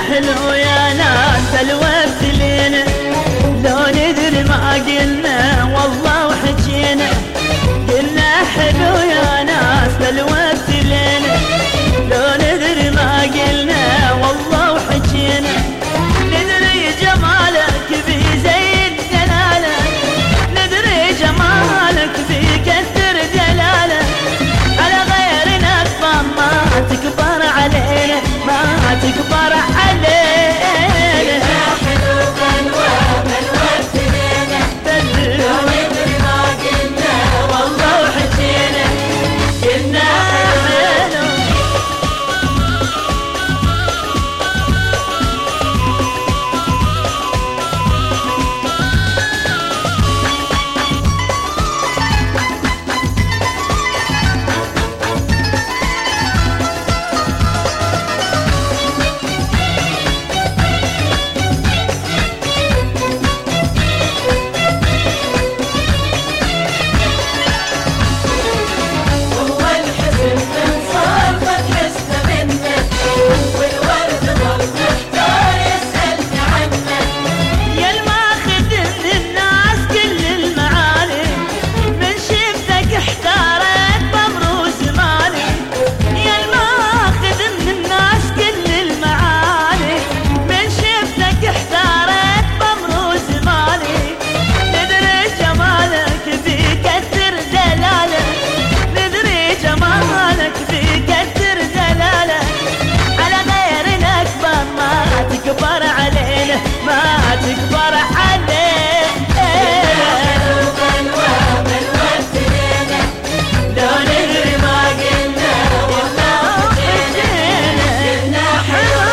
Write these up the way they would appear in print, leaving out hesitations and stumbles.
حلو يا ناس الوقت لينا، لو ندري ما قلنا والله وحجينا. قلنا حلو يا ناس الوقت لينا، لو ندري ما قلنا والله وحجينا. ندري جمالك في زين دلالك، ندري جمالك في كثر دلالك، على غيرنا ما تكبر علينا، ما تكبر علينا. حلو بلوى بالوقت لينا، لو ندري ما قلنا والله وحجينا. قلنا حلو هو الحزن من صار قد حسن منك، والورد ضل محتار يسألني عنك. يا الماخذ من الناس كل المعالي، من شفتك احتارت بمروس مالي. يا الماخذ من الناس كل المعالي، من شفتك احتارت بمروس مالي. ندري جمالك في كثر دلالك، ندري جمالك في كثر دلالك، على غيرنا اكبر ما تكبر علينا، ما تكبر علينا. حلو بلوى بالوقت لينا، لو ندري ما قلنا والله وحجينا. قلنا حلو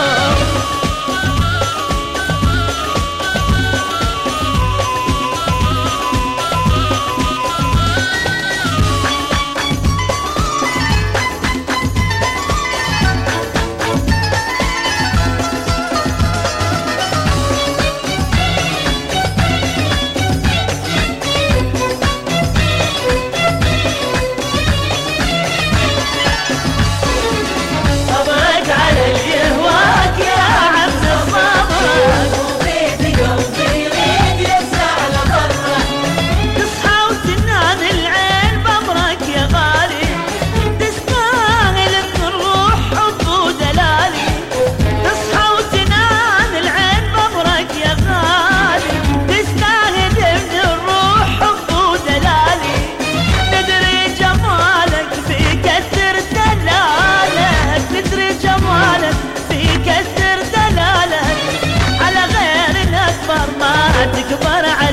صبرك على اللي يهواك يا عم صبرك، وبيت قلبي يريد ينسى على برك. تصحى وتنام العين بأمرك يا غالي، تستاهل من الروح حب ودلالي. تصحى وتنام العين بأمرك يا غالي، تستاهل من الروح حب ودلالي. ندري جمالك في كثر دلالك، ندري جمالك في كثر دلالك، على غير الأكبر ما تكبر عليك.